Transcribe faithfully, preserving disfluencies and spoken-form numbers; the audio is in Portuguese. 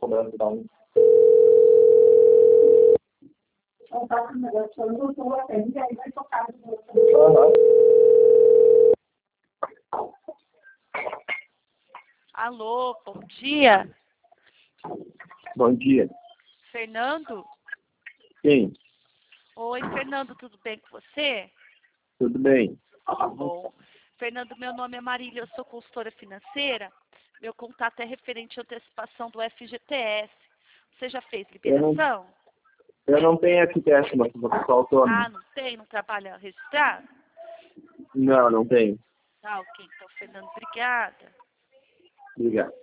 cobrando da um. Aham. Alô, bom dia. Bom dia. Fernando? Sim, Oi, Fernando, tudo bem com você? tudo bem. Tudo bom. Fernando, meu nome é Marília, eu sou consultora financeira. Meu contato é referente à antecipação do F G T S. Você já fez Eu não, liberação? eu não tenho F T S, mas eu sou autônomo. Ah, não tem? Não trabalha registrado? Não, não tenho. Ah, ok. Então, Fernando, obrigada. Obrigado.